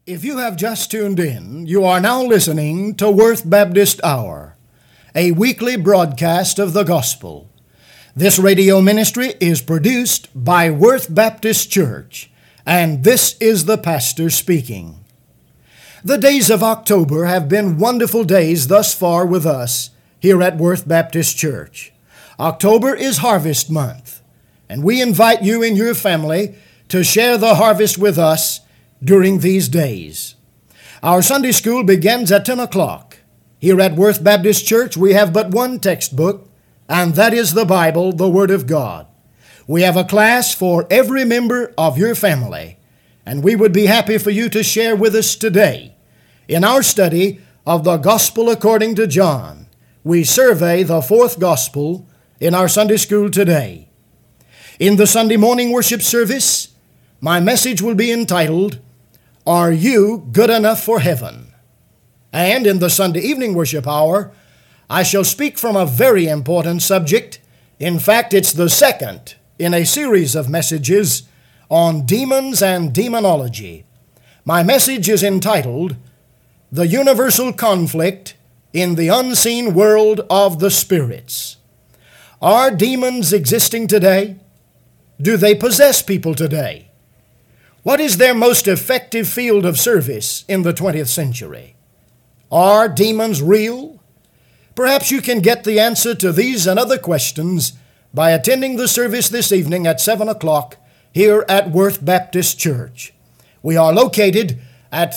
If you have just tuned in, you are now listening to Worth Baptist Hour, a weekly broadcast of the gospel. This radio ministry is produced by Worth Baptist Church, and this is the pastor speaking. The days of October have been wonderful days thus far with us here at Worth Baptist Church. October is harvest month, and we invite you and your family to share the harvest with us during these days. Our Sunday school begins at 10 o'clock. Here at Worth Baptist Church, we have but one textbook, and that is the Bible, the Word of God. We have a class for every member of your family, and we would be happy for you to share with us today. In our study of the Gospel according to John, we survey the fourth Gospel in our Sunday school today. In the Sunday morning worship service, my message will be entitled, Are You Good Enough for Heaven? And in the Sunday evening worship hour, I shall speak from a very important subject. In fact, it's the second in a series of messages on demons and demonology. My message is entitled, The Universal Conflict in the Unseen World of the Spirits. Are demons existing today? Do they possess people today? What is their most effective field of service in the 20th century? Are demons real? Perhaps you can get the answer to these and other questions by attending the service this evening at 7 o'clock here at Worth Baptist Church. We are located at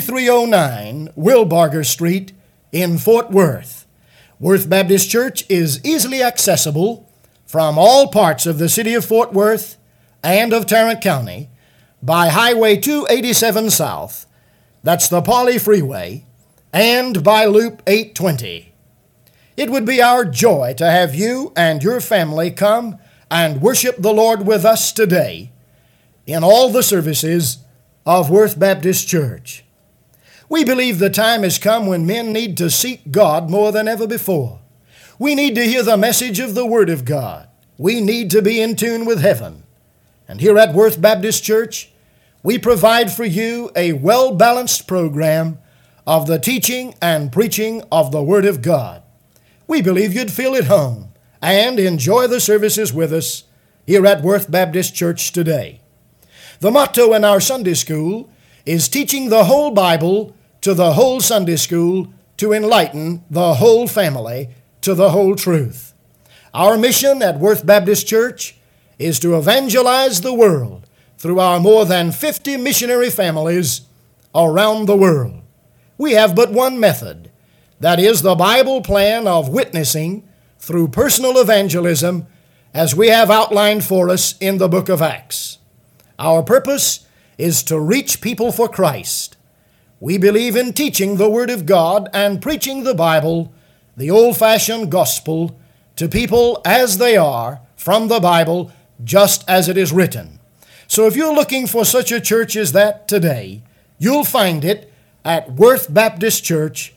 3309 Wilbarger Street in Fort Worth. Worth Baptist Church is easily accessible from all parts of the city of Fort Worth and of Tarrant County by Highway 287 South, that's the Pauley Freeway, and by Loop 820. It would be our joy to have you and your family come and worship the Lord with us today in all the services of Worth Baptist Church. We believe the time has come when men need to seek God more than ever before. We need to hear the message of the Word of God. We need to be in tune with heaven. And here at Worth Baptist Church, we provide for you a well-balanced program of the teaching and preaching of the Word of God. We believe you'd feel at home and enjoy the services with us here at Worth Baptist Church today. The motto in our Sunday school is teaching the whole Bible to the whole Sunday school to enlighten the whole family to the whole truth. Our mission at Worth Baptist Church is to evangelize the world through our more than 50 missionary families around the world. We have but one method, that is the Bible plan of witnessing through personal evangelism as we have outlined for us in the book of Acts. Our purpose is to reach people for Christ. We believe in teaching the Word of God and preaching the Bible, the old-fashioned gospel, to people as they are from the Bible, just as it is written. So if you're looking for such a church as that today, you'll find it at Worth Baptist Church,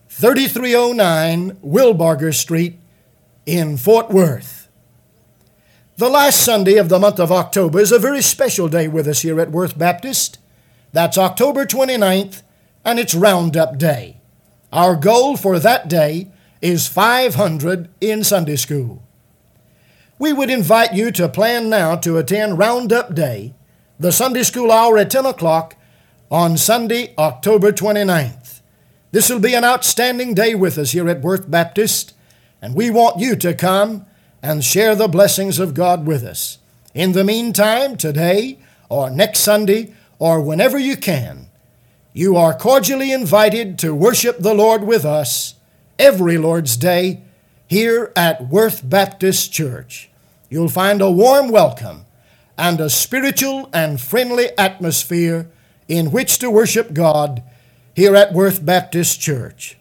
3309 Wilbarger Street in Fort Worth. The last Sunday of the month of October is a very special day with us here at Worth Baptist. That's October 29th, and it's Roundup Day. Our goal for that day is 500 in Sunday school. We would invite you to plan now to attend Roundup Day, the Sunday school hour at 10 o'clock on Sunday, October 29th. This will be an outstanding day with us here at Worth Baptist, and we want you to come and share the blessings of God with us. In the meantime, today or next Sunday or whenever you can, you are cordially invited to worship the Lord with us every Lord's Day here at Worth Baptist Church. You'll find a warm welcome and a spiritual and friendly atmosphere in which to worship God here at Worth Baptist Church.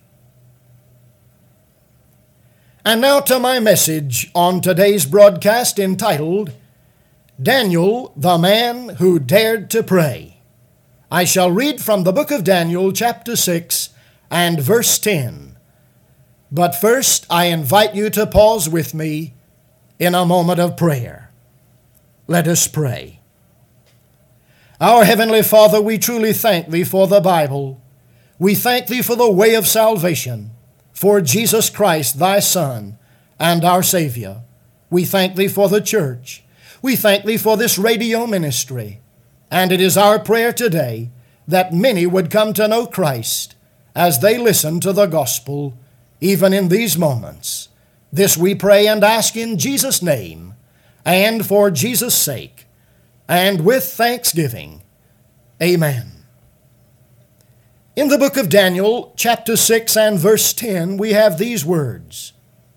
And now to my message on today's broadcast entitled, Daniel, the Man Who Dared to Pray. I shall read from the book of Daniel, chapter 6 and verse 10. But first, I invite you to pause with me in a moment of prayer. Let us pray. Our Heavenly Father, we truly thank Thee for the Bible. We thank Thee for the way of salvation, for Jesus Christ, Thy Son, and our Savior. We thank Thee for the church. We thank Thee for this radio ministry. And it is our prayer today that many would come to know Christ as they listen to the gospel, even in these moments. This we pray and ask in Jesus' name, and for Jesus' sake, and with thanksgiving. Amen. In the book of Daniel, chapter 6 and verse 10, we have these words.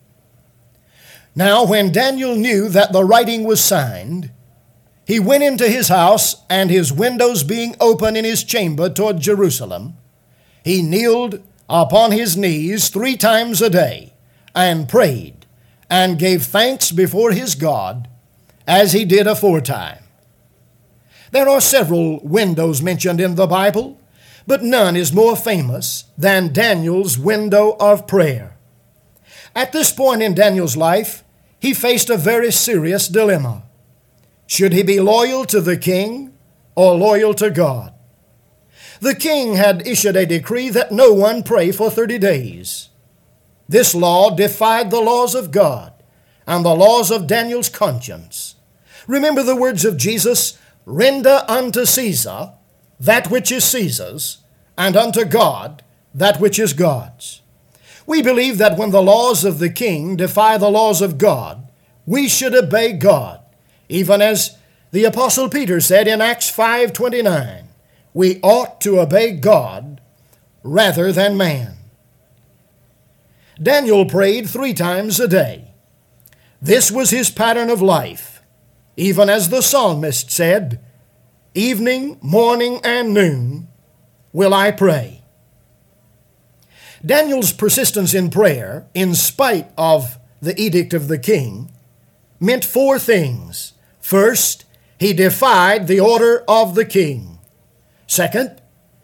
Now when Daniel knew that the writing was signed, he went into his house, and his windows being open in his chamber toward Jerusalem, he kneeled upon his knees 3 times a day, and prayed, and gave thanks before his God, as he did aforetime. There are several windows mentioned in the Bible, but none is more famous than Daniel's window of prayer. At this point in Daniel's life, he faced a very serious dilemma. Should he be loyal to the king or loyal to God? The king had issued a decree that no one pray for 30 days. This law defied the laws of God and the laws of Daniel's conscience. Remember the words of Jesus, "Render unto Caesar that which is Caesar's, and unto God that which is God's." We believe that when the laws of the king defy the laws of God, we should obey God, even as the Apostle Peter said in Acts 5:29, we ought to obey God rather than man. Daniel prayed 3 times a day. This was his pattern of life. Even as the psalmist said, "Evening, morning, and noon will I pray." Daniel's persistence in prayer, in spite of the edict of the king, meant 4 things. First, he defied the order of the king. Second,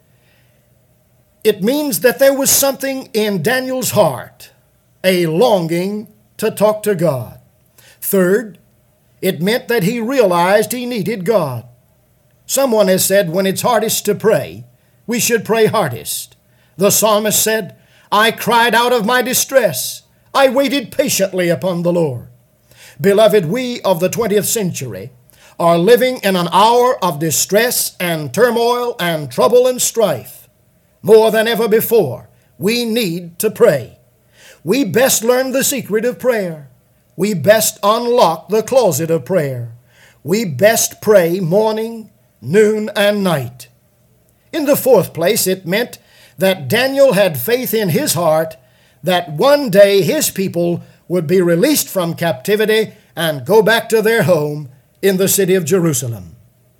it means that there was something in Daniel's heart, a longing to talk to God. Third, it meant that he realized he needed God. Someone has said when it's hardest to pray, we should pray hardest. The psalmist said, "I cried out of my distress. I waited patiently upon the Lord." Beloved, we of the 20th century are living in an hour of distress and turmoil and trouble and strife. More than ever before, we need to pray. We best learn the secret of prayer. We best unlock the closet of prayer. We best pray morning, noon, and night. In the 4th place, it meant that Daniel had faith in his heart that one day his people would be released from captivity and go back to their home in the city of Jerusalem.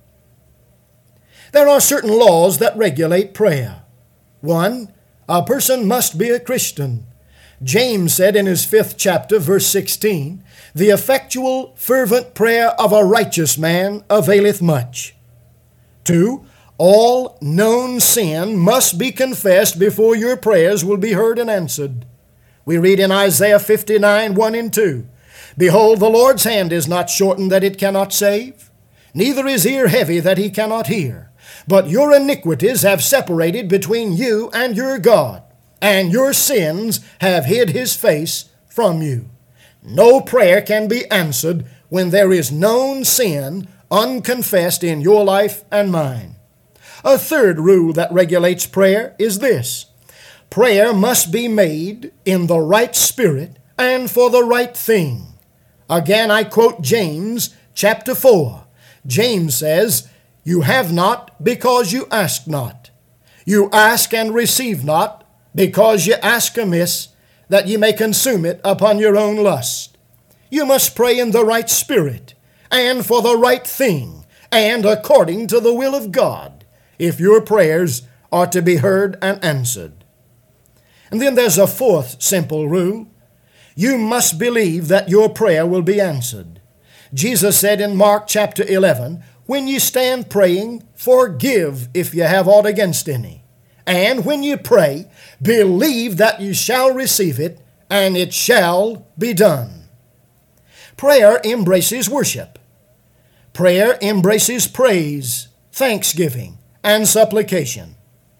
There are certain laws that regulate prayer. 1, a person must be a Christian. James said in his 5th chapter, verse 16, "The effectual, fervent prayer of a righteous man availeth much." 2, all known sin must be confessed before your prayers will be heard and answered. We read in Isaiah 59, 1 and 2, "Behold, the Lord's hand is not shortened that it cannot save, neither is ear heavy that he cannot hear. But your iniquities have separated between you and your God, and your sins have hid his face from you." No prayer can be answered when there is known sin unconfessed in your life and mine. A third rule that regulates prayer is this: prayer must be made in the right spirit and for the right thing. Again, I quote James chapter 4. James says, "You have not because you ask not. You ask and receive not because you ask amiss, that ye may consume it upon your own lust." You must pray in the right spirit and for the right thing and according to the will of God if your prayers are to be heard and answered. And then there's a 4th simple rule. You must believe that your prayer will be answered. Jesus said in Mark chapter 11, "When you stand praying, forgive if you have aught against any. And when you pray, believe that you shall receive it, and it shall be done." Prayer embraces worship. Prayer embraces praise, thanksgiving, and supplication.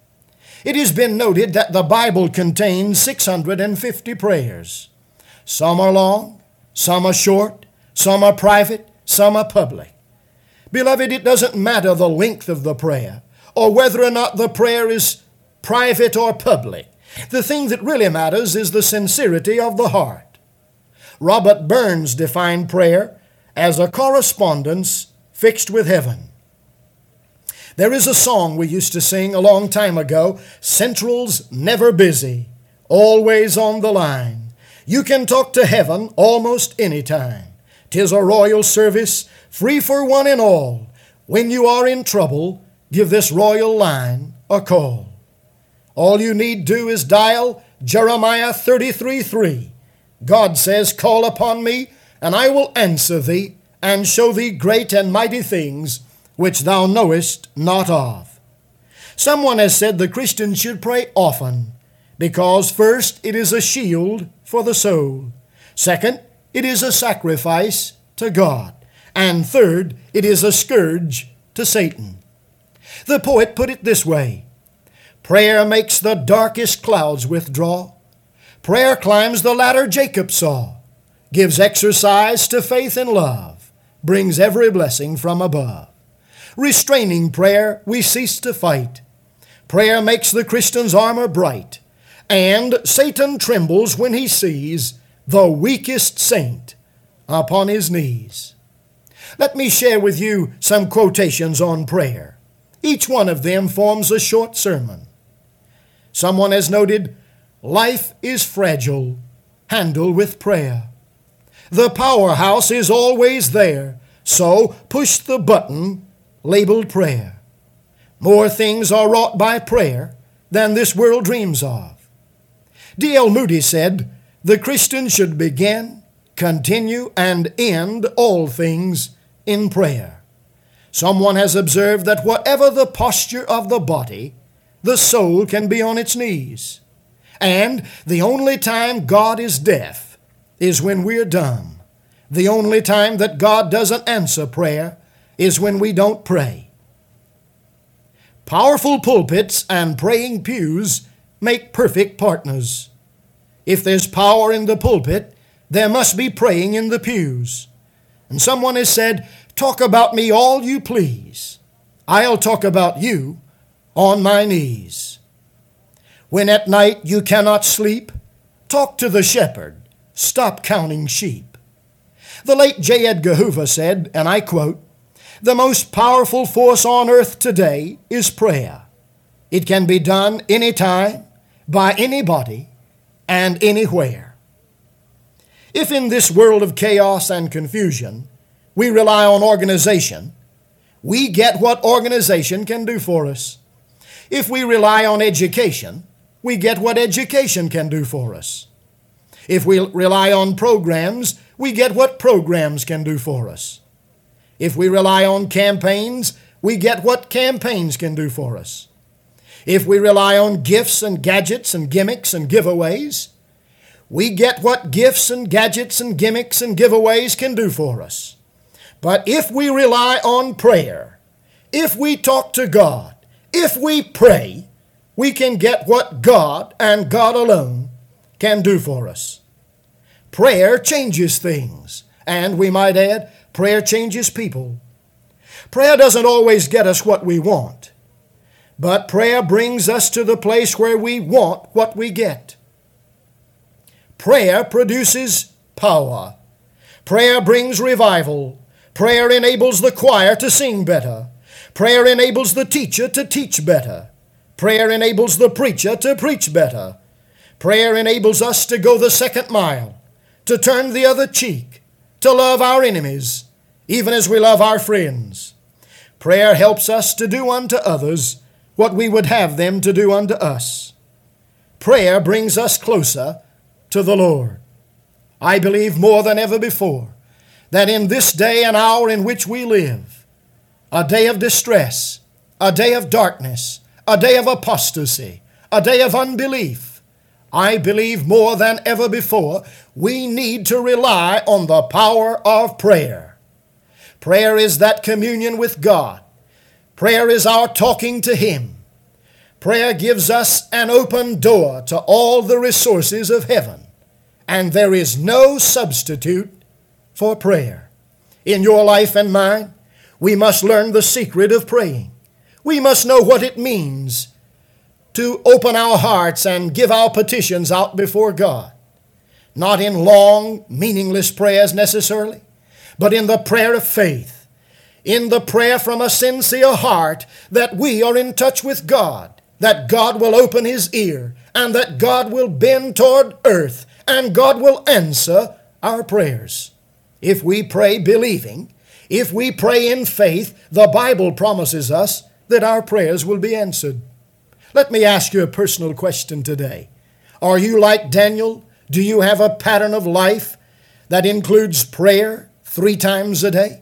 It has been noted that the Bible contains 650 prayers. Some are long, some are short, some are private, some are public. Beloved, it doesn't matter the length of the prayer or whether or not the prayer is private or public. The thing that really matters is the sincerity of the heart. Robert Burns defined prayer as a correspondence fixed with heaven. There is a song we used to sing a long time ago, Central's never busy, always on the line. You can talk to heaven almost any time. 'Tis a royal service, free for one and all. When you are in trouble, give this royal line a call. All you need do is dial Jeremiah 33:3. God says, call upon me, and I will answer thee, and show thee great and mighty things which thou knowest not of. Someone has said the Christian should pray often, because first, it is a shield for the soul. Second, it is a sacrifice to God. And third, it is a scourge to Satan. The poet put it this way: prayer makes the darkest clouds withdraw. Prayer climbs the ladder Jacob saw, gives exercise to faith and love, brings every blessing from above. Restraining prayer, we cease to fight. Prayer makes the Christian's armor bright, and Satan trembles when he sees the weakest saint upon his knees. Let me share with you some quotations on prayer. Each one of them forms a short sermon. Someone has noted, life is fragile, handle with prayer. The powerhouse is always there, so push the button labeled prayer. More things are wrought by prayer than this world dreams of. D.L. Moody said, the Christian should begin, continue, and end all things in prayer. Someone has observed that whatever the posture of the body, the soul can be on its knees. And the only time God is deaf is when we're dumb. The only time that God doesn't answer prayer is when we don't pray. Powerful pulpits and praying pews make perfect partners. If there's power in the pulpit, there must be praying in the pews. And someone has said, talk about me all you please. I'll talk about you on my knees. When at night you cannot sleep, talk to the shepherd. Stop counting sheep. The late J. Edgar Hoover said, and I quote, the most powerful force on earth today is prayer. It can be done anytime, by anybody, and anywhere. If in this world of chaos and confusion, we rely on organization, we get what organization can do for us. If we rely on education, we get what education can do for us. If we rely on programs, we get what programs can do for us. If we rely on campaigns, we get what campaigns can do for us. If we rely on gifts and gadgets and gimmicks and giveaways, we get what gifts and gadgets and gimmicks and giveaways can do for us. But if we rely on prayer, if we talk to God, if we pray, we can get what God and God alone can do for us. Prayer changes things, and we might add, prayer changes people. Prayer doesn't always get us what we want, but prayer brings us to the place where we want what we get. Prayer produces power. Prayer brings revival. Prayer enables the choir to sing better. Prayer enables the teacher to teach better. Prayer enables the preacher to preach better. Prayer enables us to go the second mile, to turn the other cheek, to love our enemies, even as we love our friends. Prayer helps us to do unto others what we would have them to do unto us. Prayer brings us closer to the Lord. I believe more than ever before that in this day and hour in which we live, a day of distress, a day of darkness, a day of apostasy, a day of unbelief, I believe more than ever before we need to rely on the power of prayer. Prayer is that communion with God. Prayer is our talking to Him. Prayer gives us an open door to all the resources of heaven. And there is no substitute for prayer. In your life and mine, we must learn the secret of praying. We must know what it means to open our hearts and give our petitions out before God. Not in long, meaningless prayers necessarily, but in the prayer of faith, in the prayer from a sincere heart that we are in touch with God, that God will open His ear, and that God will bend toward earth, and God will answer our prayers. If we pray believing, if we pray in faith, the Bible promises us that our prayers will be answered. Let me ask you a personal question today. Are you like Daniel? Do you have a pattern of life that includes prayer 3 times a day?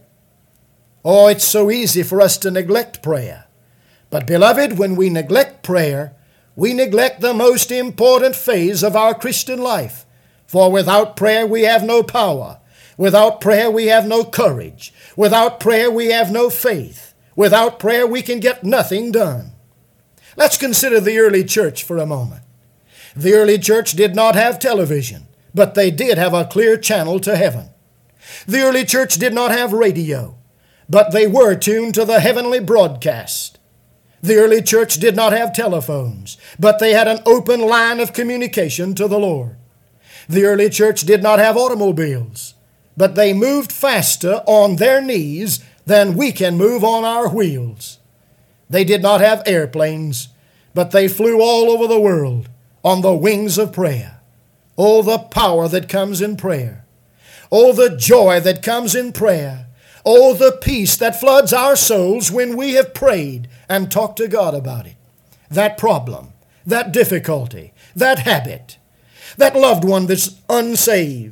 Oh, it's so easy for us to neglect prayer. But beloved, when we neglect prayer, we neglect the most important phase of our Christian life. For without prayer we have no power. Without prayer we have no courage. Without prayer we have no faith. Without prayer we can get nothing done. Let's consider the early church for a moment. The early church did not have television, but they did have a clear channel to heaven. The early church did not have radio, but they were tuned to the heavenly broadcast. The early church did not have telephones, but they had an open line of communication to the Lord. The early church did not have automobiles, but they moved faster on their knees than we can move on our wheels. They did not have airplanes, but they flew all over the world on the wings of prayer. Oh, the power that comes in prayer. Oh, the joy that comes in prayer. Oh, the peace that floods our souls when we have prayed and talked to God about it. That problem, that difficulty, that habit, that loved one that's unsaved,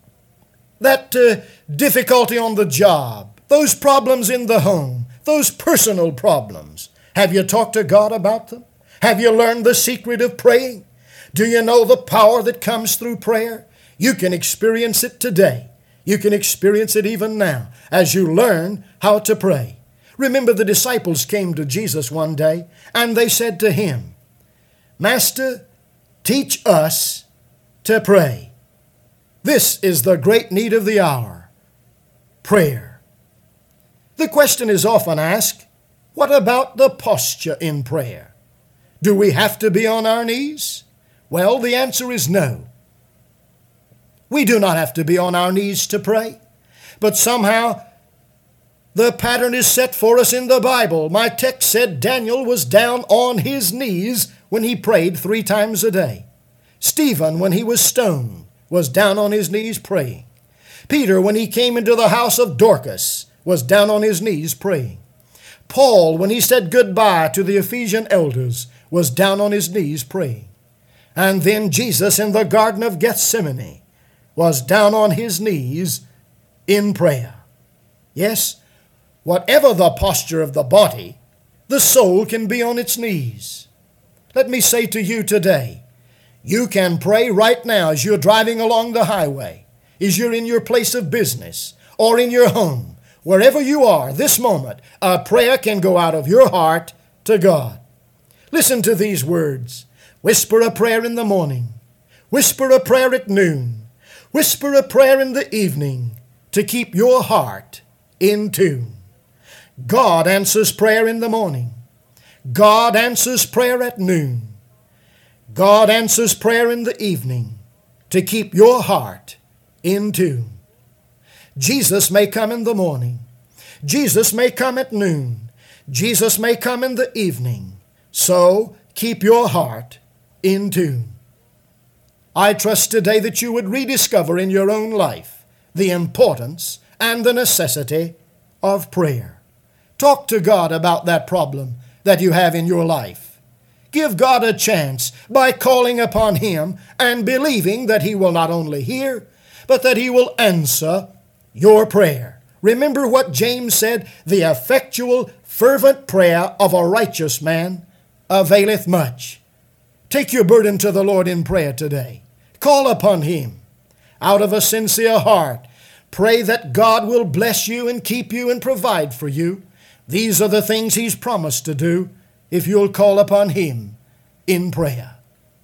that difficulty on the job, those problems in the home, those personal problems. Have you talked to God about them? Have you learned the secret of praying? Do you know the power that comes through prayer? You can experience it today. You can experience it even now as you learn how to pray. Remember, the disciples came to Jesus one day and they said to Him, "Master, teach us to pray." This is the great need of the hour, prayer. The question is often asked, what about the posture in prayer? Do we have to be on our knees? Well, the answer is no. We do not have to be on our knees to pray, but somehow the pattern is set for us in the Bible. My text said Daniel was down on his knees when he prayed 3 times a day. Stephen, when he was stoned, was down on his knees praying. Peter, when he came into the house of Dorcas, was down on his knees praying. Paul, when he said goodbye to the Ephesian elders, was down on his knees praying. And then Jesus in the Garden of Gethsemane was down on his knees in prayer. Yes, whatever the posture of the body, the soul can be on its knees. Let me say to you today, you can pray right now as you're driving along the highway, as you're in your place of business, or in your home. Wherever you are this moment, a prayer can go out of your heart to God. Listen to these words. Whisper a prayer in the morning. Whisper a prayer at noon. Whisper a prayer in the evening to keep your heart in tune. God answers prayer in the morning. God answers prayer at noon. God answers prayer in the evening to keep your heart in tune. Jesus may come in the morning. Jesus may come at noon. Jesus may come in the evening. So keep your heart in tune. I trust today that you would rediscover in your own life the importance and the necessity of prayer. Talk to God about that problem that you have in your life. Give God a chance by calling upon Him and believing that He will not only hear, but that He will answer your prayer. Remember what James said, "The effectual, fervent prayer of a righteous man availeth much." Take your burden to the Lord in prayer today. Call upon Him out of a sincere heart. Pray that God will bless you and keep you and provide for you. These are the things He's promised to do if you'll call upon Him in prayer.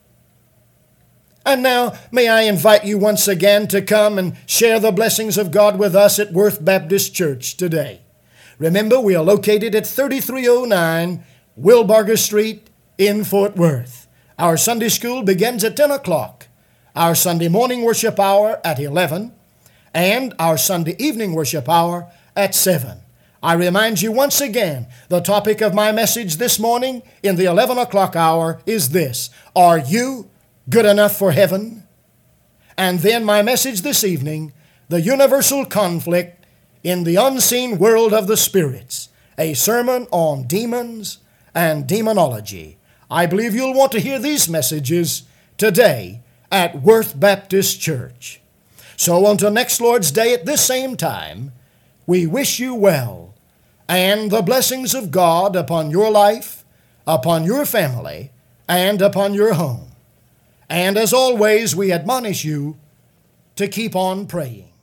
And now, may I invite you once again to come and share the blessings of God with us at Worth Baptist Church today. Remember, we are located at 3309 Wilbarger Street in Fort Worth. Our Sunday school begins at 10 o'clock, our Sunday morning worship hour at 11, and our Sunday evening worship hour at 7. I remind you once again, the topic of my message this morning in the 11 o'clock hour is this: are you good enough for heaven? And then my message this evening, the universal conflict in the unseen world of the spirits, a sermon on demons and demonology. I believe you'll want to hear these messages today at Worth Baptist Church. So until next Lord's Day at this same time, we wish you well and the blessings of God upon your life, upon your family, and upon your home. And as always, we admonish you to keep on praying.